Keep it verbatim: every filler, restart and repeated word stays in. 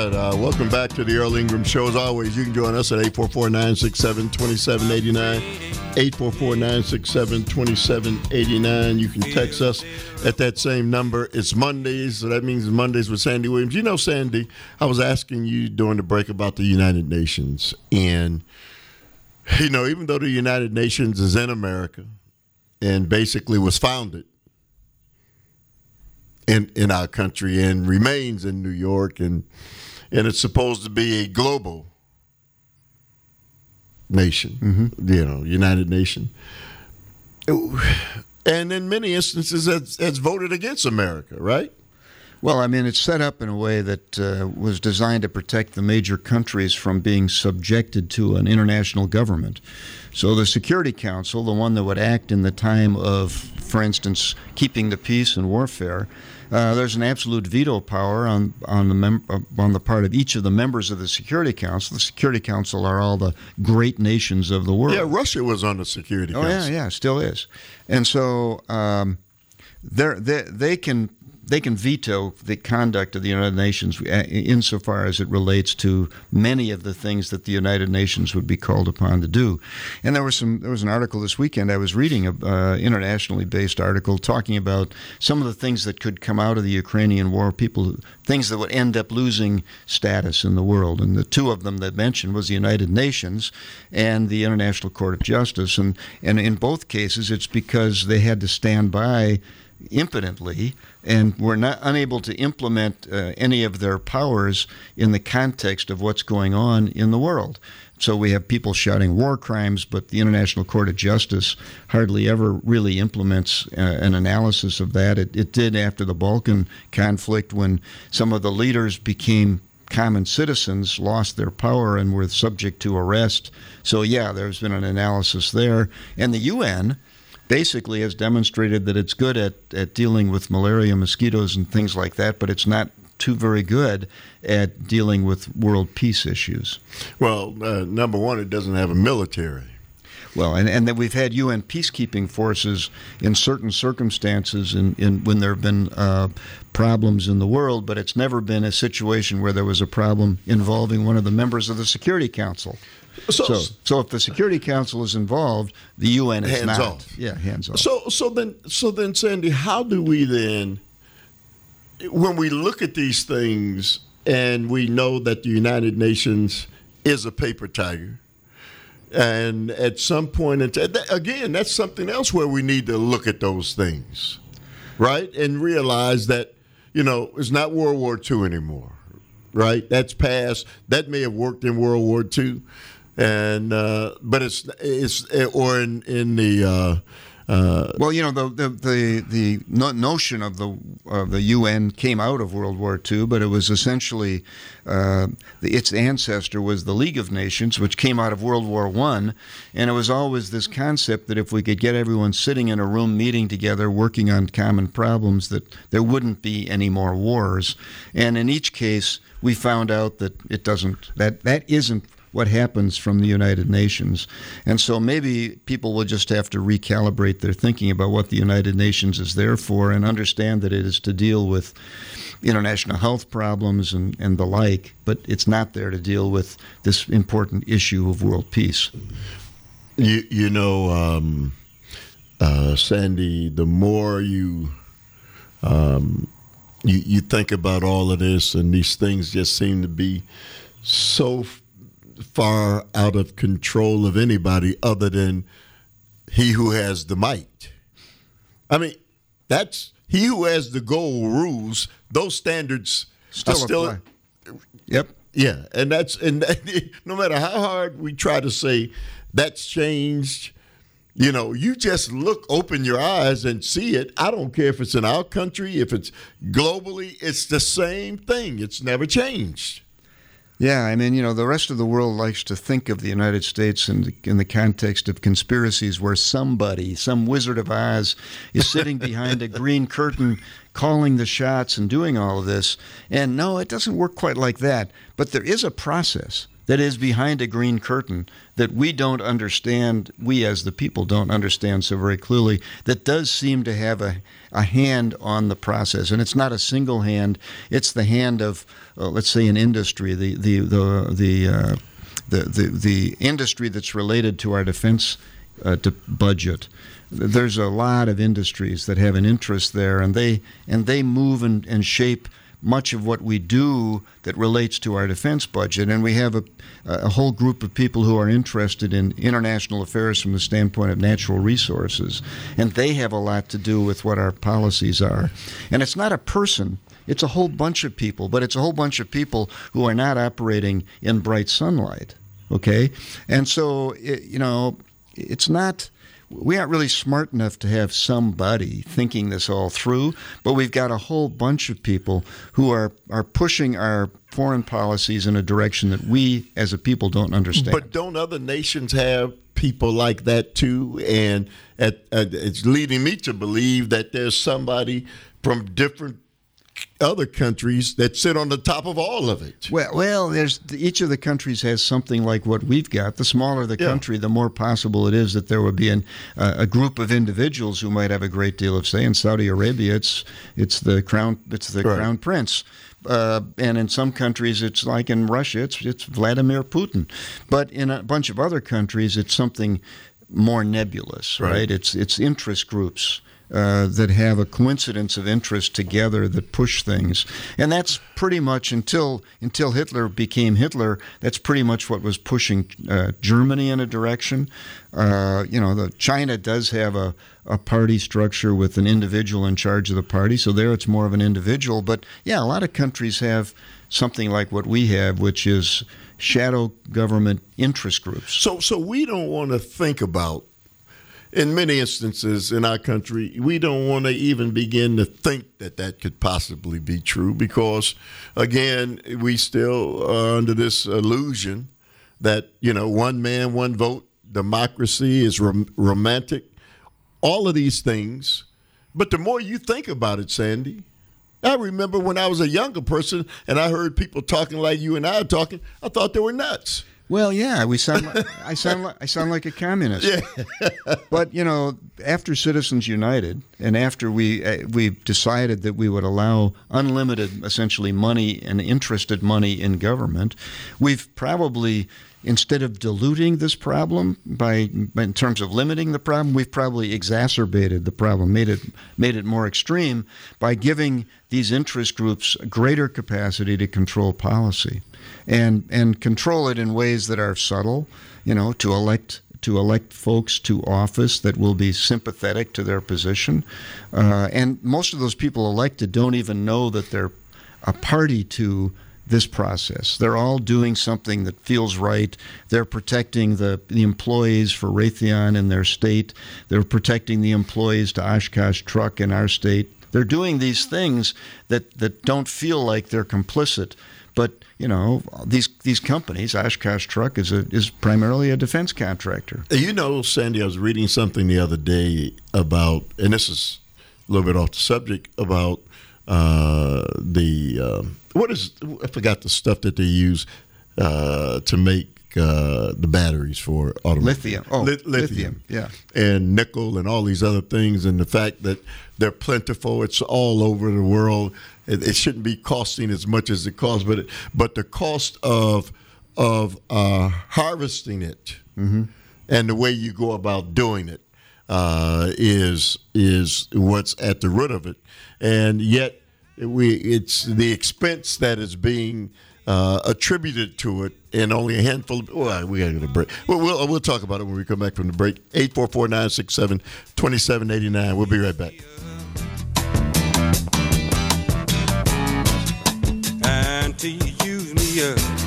right. Uh, welcome back to the Earl Ingram Show. As always, you can join us at eight four four, nine six seven, two seven eight nine. eight four four, nine six seven, two seven eight nine. You can text us at that same number. It's Mondays, so that means Mondays with Sandy Williams. You know, Sandy, I was asking you during the break about the United Nations. And, you know, even though the United Nations is in America and basically was founded in in our country and remains in New York, and and it's supposed to be a global nation, mm-hmm. you know, United Nation. And in many instances, it's, it's voted against America, right? Well, I mean, it's set up in a way that uh, was designed to protect the major countries from being subjected to an international government. So the Security Council, the one that would act in the time of, for instance, keeping the peace and warfare, uh, there's an absolute veto power on on the mem- on the part of each of the members of the Security Council. The Security Council are all the great nations of the world. Yeah, Russia was on the Security oh, Council. Oh yeah, yeah, still is. And so um, they they can. They can veto the conduct of the United Nations insofar as it relates to many of the things that the United Nations would be called upon to do. And there was some. There was an article this weekend I was reading, an uh, internationally based article talking about some of the things that could come out of the Ukrainian war, people, things that would end up losing status in the world. And the two of them that mentioned was the United Nations and the International Court of Justice. And and in both cases, it's because they had to stand by impotently and were not unable to implement uh, any of their powers in the context of what's going on in the world. So we have people shouting war crimes, but the International Court of Justice hardly ever really implements uh, an analysis of that. It, it did after the Balkan conflict, when some of the leaders became common citizens, lost their power, and were subject to arrest. So yeah, there's been an analysis there. And the U N basically has demonstrated that it's good at, at dealing with malaria, mosquitoes, and things like that, but it's not too very good at dealing with world peace issues. Well, uh, number one, it doesn't have a military. Well, and, and that we've had U N peacekeeping forces in certain circumstances in, in when there have been uh, problems in the world, but it's never been a situation where there was a problem involving one of the members of the Security Council. So, so, so if the Security Council is involved, the U N is hands not. off. Yeah, hands off. So, so then, so then, Sandy, how do we then, when we look at these things and we know that the United Nations is a paper tiger, and at some point, in t- again, that's something else where we need to look at those things, right, and realize that, you know, it's not World War Two anymore, right? That's past. That may have worked in World War Two. And uh, but it's it's or in in the uh, uh, well, you know, the the the, the no- notion of the of the U N came out of World War Two, but it was essentially uh, the, its ancestor was the League of Nations, which came out of World War One, and it was always this concept that if we could get everyone sitting in a room, meeting together, working on common problems, that there wouldn't be any more wars. And in each case, we found out that it doesn't. That that isn't what happens from the United Nations. And so maybe people will just have to recalibrate their thinking about what the United Nations is there for and understand that it is to deal with international health problems and, and the like, but it's not there to deal with this important issue of world peace. You, you know, um, uh, Sandy, the more you, um, you you think about all of this, and these things just seem to be so far out of control of anybody other than he who has the might. I mean, that's he who has the goal rules. Those standards still, are still apply. Yep. Yeah, and that's and that, no matter how hard we try to say that's changed, you know, you just look, open your eyes and see it. I don't care if it's in our country, if it's globally, it's the same thing. It's never changed. Yeah, I mean, you know, the rest of the world likes to think of the United States in the, in the context of conspiracies where somebody, some Wizard of Oz, is sitting behind a green curtain calling the shots and doing all of this. And no, it doesn't work quite like that. But there is a process. that is behind a green curtain that we don't understand, we as the people don't understand so very clearly, that does seem to have a, a hand on the process. And it's not a single hand, it's the hand of, uh, let's say, an industry, the, the, the, the, uh, the, the, the industry that's related to our defense uh, to budget. There's a lot of industries that have an interest there, and they and they move and, and shape much of what we do that relates to our defense budget. And we have a, a whole group of people who are interested in international affairs from the standpoint of natural resources, and they have a lot to do with what our policies are. And it's not a person, it's a whole bunch of people, but it's a whole bunch of people who are not operating in bright sunlight, okay? And so, it, you know, it's not... We aren't really smart enough to have somebody thinking this all through, but we've got a whole bunch of people who are, are pushing our foreign policies in a direction that we as a people don't understand. But don't other nations have people like that too? And at, at, it's leading me to believe that there's somebody from different other countries that sit on the top of all of it. Well, well, there's each of the countries has something like what we've got. The smaller the yeah. country, the more possible it is that there would be an, uh, a group of individuals who might have a great deal of say. In Saudi Arabia, it's it's the crown it's the right. crown prince, uh, and in some countries, it's like in Russia, it's it's Vladimir Putin. But in a bunch of other countries, it's something more nebulous, right? right? It's it's interest groups. Uh, that have a coincidence of interest together that push things. And that's pretty much, until until Hitler became Hitler, that's pretty much what was pushing uh, Germany in a direction. Uh, you know, the, China does have a, a party structure with an individual in charge of the party, so there it's more of an individual. But, yeah, a lot of countries have something like what we have, which is shadow government interest groups. So, so we don't want to think about, in many instances in our country, we don't want to even begin to think that that could possibly be true because, again, we still are under this illusion that, you know, one man, one vote, democracy is rom- romantic, all of these things. But the more you think about it, Sandy, I remember when I was a younger person and I heard people talking like you and I are talking, I thought they were nuts. Well, yeah, we sound. Like, I sound. Like, I sound like a communist. Yeah. But you know, after Citizens United, and after we uh, we decided that we would allow unlimited, essentially, money and interested money in government, we've probably, instead of diluting this problem by, in terms of limiting the problem, we've probably exacerbated the problem, made it made it more extreme by giving these interest groups greater capacity to control policy. And and control it in ways that are subtle, you know, to elect to elect folks to office that will be sympathetic to their position. Uh, and most of those people elected don't even know that they're a party to this process. They're all doing something that feels right. They're protecting the, the employees for Raytheon in their state. They're protecting the employees to Oshkosh Truck in our state. They're doing these things that, that don't feel like they're complicit. But, you know, these these companies, Oshkosh Truck is a, is primarily a defense contractor. You know, Sandy, I was reading something the other day about, and this is a little bit off the subject, about uh, the, uh, what is, I forgot the stuff that they use uh, to make uh, the batteries for automobiles. Lithium. Oh, Li- lithium. lithium, yeah. And nickel and all these other things, and the fact that they're plentiful, it's all over the world. It, it shouldn't be costing as much as it costs, but it, but the cost of of uh, harvesting it mm-hmm. and the way you go about doing it uh, is is what's at the root of it, and yet we it's the expense that is being uh, attributed to it, and only a handful of well, we got to go to break. Well, we'll we'll talk about it when we come back from the break. eight four four, nine six seven, two seven eight nine. We'll be right back. To use me up